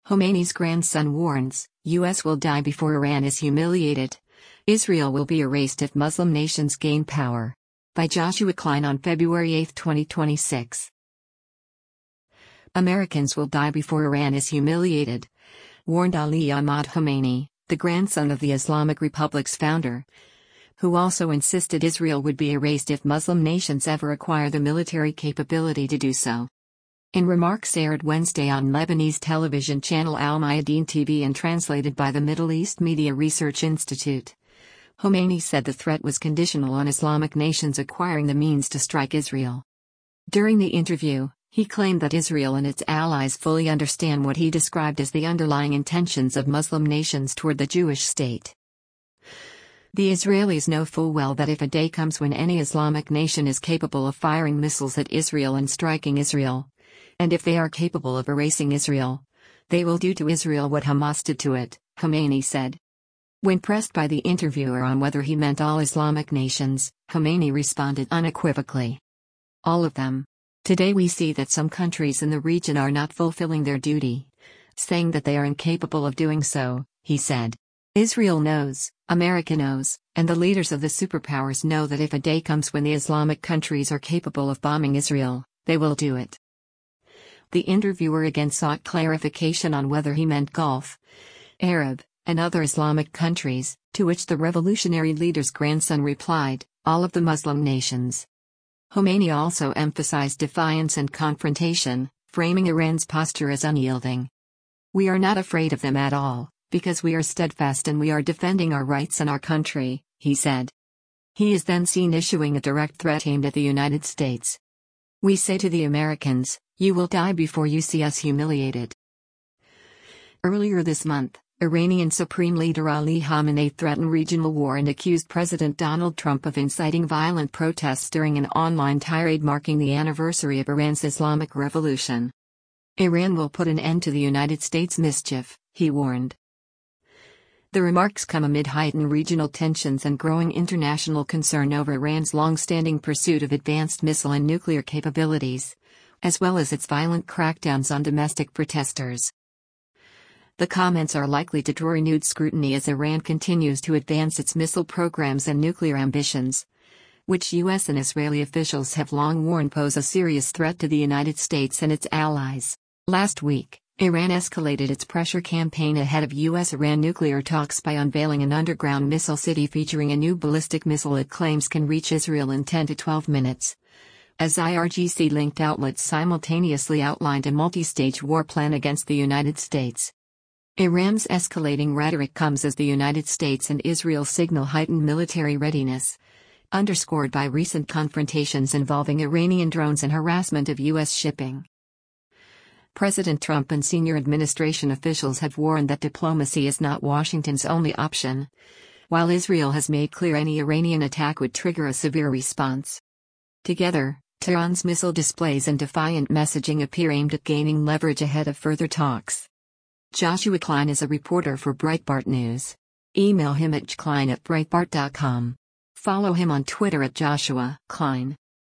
Khomeini's grandson warns, U.S. will die before Iran is humiliated. Israel will be erased if Muslim nations gain power. By Joshua Klein on February 8, 2026. Americans will die before Iran is humiliated, warned Ali Ahmad Khomeini, the grandson of the Islamic Republic's founder, who also insisted Israel would be erased if Muslim nations ever acquire the military capability to do so. In remarks aired Wednesday on Lebanese television channel Al Mayadeen TV and translated by the Middle East Media Research Institute, Khomeini said the threat was conditional on Islamic nations acquiring the means to strike Israel. During the interview, he claimed that Israel and its allies fully understand what he described as the underlying intentions of Muslim nations toward the Jewish state. The Israelis know full well that if a day comes when any Islamic nation is capable of firing missiles at Israel and striking Israel, and if they are capable of erasing Israel, they will do to Israel what Hamas did to it, Khomeini said. When pressed by the interviewer on whether he meant all Islamic nations, Khomeini responded unequivocally. All of them. Today we see that some countries in the region are not fulfilling their duty, saying that they are incapable of doing so, he said. Israel knows, America knows, and the leaders of the superpowers know that if a day comes when the Islamic countries are capable of bombing Israel, they will do it. The interviewer again sought clarification on whether he meant Gulf, Arab, and other Islamic countries, to which the revolutionary leader's grandson replied, all of the Muslim nations. Khomeini also emphasized defiance and confrontation, framing Iran's posture as unyielding. We are not afraid of them at all, because we are steadfast and we are defending our rights and our country, he said. He is then seen issuing a direct threat aimed at the United States. We say to the Americans, you will die before you see us humiliated. Earlier this month, Iranian Supreme Leader Ali Khamenei threatened regional war and accused President Donald Trump of inciting violent protests during an online tirade marking the anniversary of Iran's Islamic Revolution. Iran will put an end to the United States' mischief, he warned. The remarks come amid heightened regional tensions and growing international concern over Iran's long-standing pursuit of advanced missile and nuclear capabilities, as well as its violent crackdowns on domestic protesters. The comments are likely to draw renewed scrutiny as Iran continues to advance its missile programs and nuclear ambitions, which U.S. and Israeli officials have long warned pose a serious threat to the United States and its allies. Last week, Iran escalated its pressure campaign ahead of U.S.-Iran nuclear talks by unveiling an underground missile city featuring a new ballistic missile it claims can reach Israel in 10 to 12 minutes. As IRGC-linked outlets simultaneously outlined a multi-stage war plan against the United States. Iran's escalating rhetoric comes as the United States and Israel signal heightened military readiness, underscored by recent confrontations involving Iranian drones and harassment of U.S. shipping. President Trump and senior administration officials have warned that diplomacy is not Washington's only option, while Israel has made clear any Iranian attack would trigger a severe response. Together, Tehran's missile displays and defiant messaging appear aimed at gaining leverage ahead of further talks. Joshua Klein is a reporter for Breitbart News. Email him at jklein@breitbart.com. Follow him on Twitter at Joshua Klein.